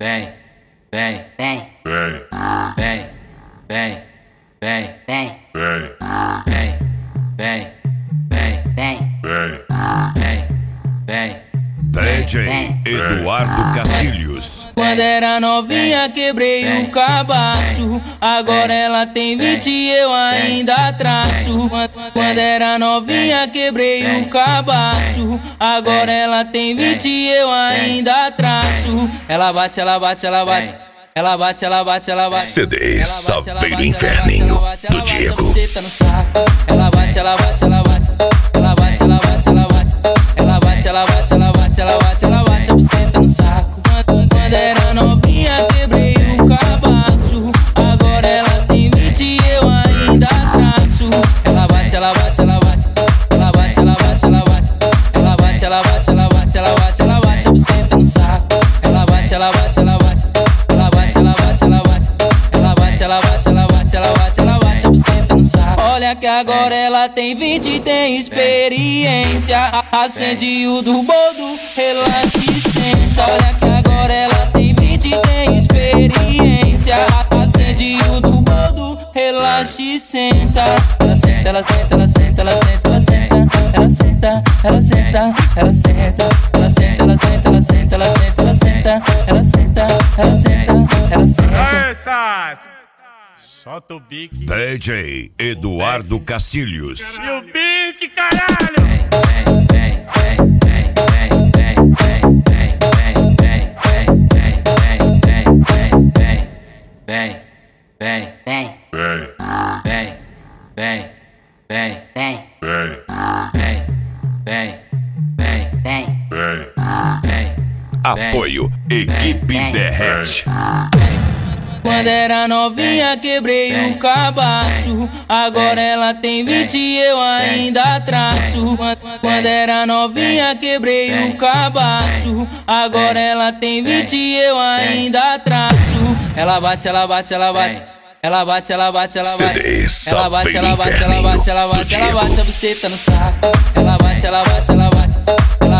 vem, vem, vem, vem, vem, vem, vem, vem, vem, vem, vem, vem, vem, vem. DJ Eduardo Castilhos. Quando era novinha quebrei o cabaço, agora ela tem 20 e eu ainda traço. Quando era novinha quebrei o cabaço, agora ela tem 20 e eu ainda traço. Ela bate, ela bate, ela bate. Ela bate, ela bate, ela bate. CD Saveiro Inferninho do Diego. Ela bate, ela bate, ela bate. Ela bate, ela bate, ela bate. Ela bate, ela bate, ela bate, ela bate, ela bate a buceta no saco. Quando era novinha quebrei o cabaço, agora ela tem 20 e eu ainda traço. Ela bate, ela bate, ela bate. Ela bate, ela bate, ela bate. Ela bate, ela bate, ela bate, ela bate, ela bate a buceta no saco. Ela bate, ela bate, ela bate. Ela bate, ela bate, ela bate. Ela bate, ela bate, ela bate, ela bate, ela bate a buceta no saco. Olha que agora ela tem 20 e tem experiência. Acende o do boldo, relaxa e senta. Olha que agora ela tem 20 e tem experiência. Acende o do boldo, relaxa e senta. Ela senta, ela senta, ela senta, ela senta, ela senta. Ela senta, ela senta, ela senta. Ela senta, ela senta, ela senta, ela senta, ela senta. Ela senta, ela senta, ela senta. Aê, Sati! Solta o bique. DJ Eduardo Castilhos. E o beat, caralho! Vem, vem, vem, vem, vem, vem, vem, vem, vem, vem, vem, vem. Apoio Equipe Derrete. Quando era novinha quebrei o cabaço, agora ela tem 20 e eu ainda traço. Quando era novinha quebrei o cabaço, agora ela tem 20 e eu ainda traço. Ela bate, ela bate, ela bate. Ela bate, ela bate, ela bate. Ela bate, ela bate, ela bate, ela bate, ela bate a buceta no saco. Ela bate, ela bate, ela bate.